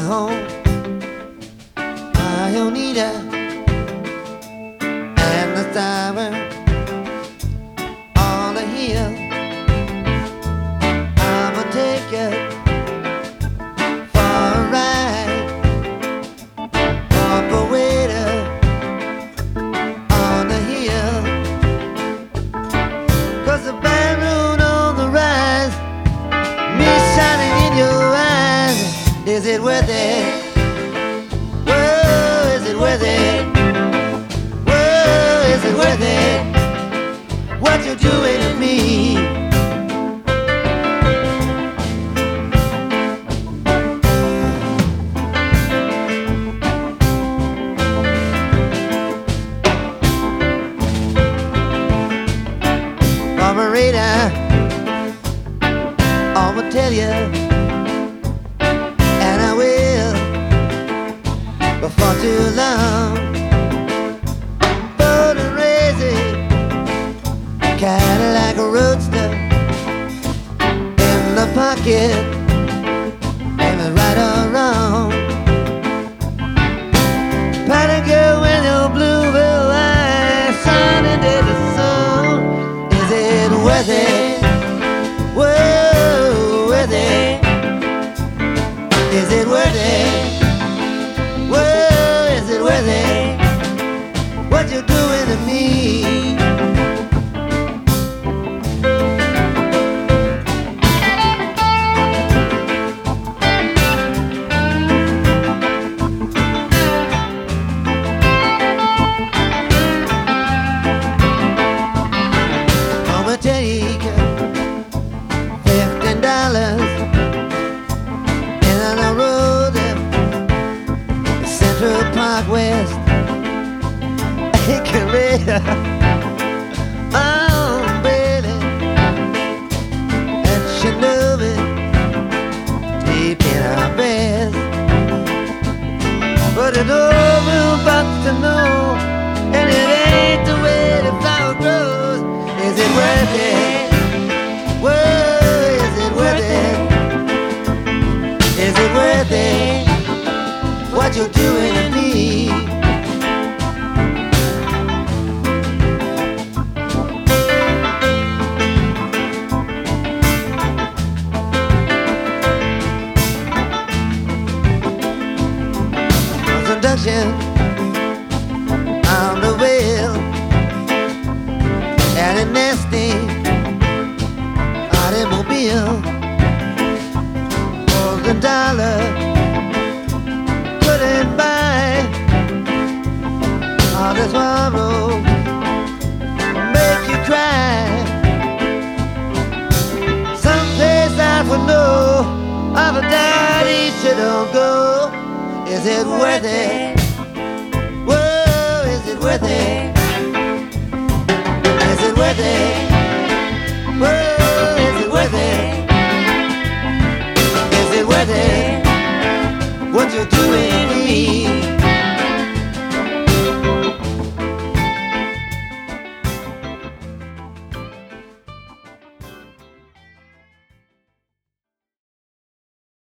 home, Ionita, and the siren on the hill. I'ma take you for a ride up a waiter on the hill, 'cause the band moon on the rise, me shining in your eyes. Is it worth it? Whoa, is it worth it? Whoa, is it worth it? What you're doing to me? Margarita, I'ma tell you, and I will before too long. Born and raised, Cadillac roadster in the pocket, am I right or wrong? Patty girl with your blue veil eyes, shining in the sun. Is it worth it? Whoa, worth it? Is it worth it? Whoa, is it worth it? What you doing to me? I'ma take $15 and on the road Central Park West. Hey, Korea, oh baby, and she knew it deep in our best. But it's all we're about to know, and it ain't the way the flower grows. Is it worth it? Whoa, is it worth it? Is it worth it? What you're doing to me? Seduction on the wheel, and a nasty automobile. $1 couldn't buy all this sorrow, make you cry. Someplace I would know of a daddy should don't go. Is it worth it? Whoa, is it worth it?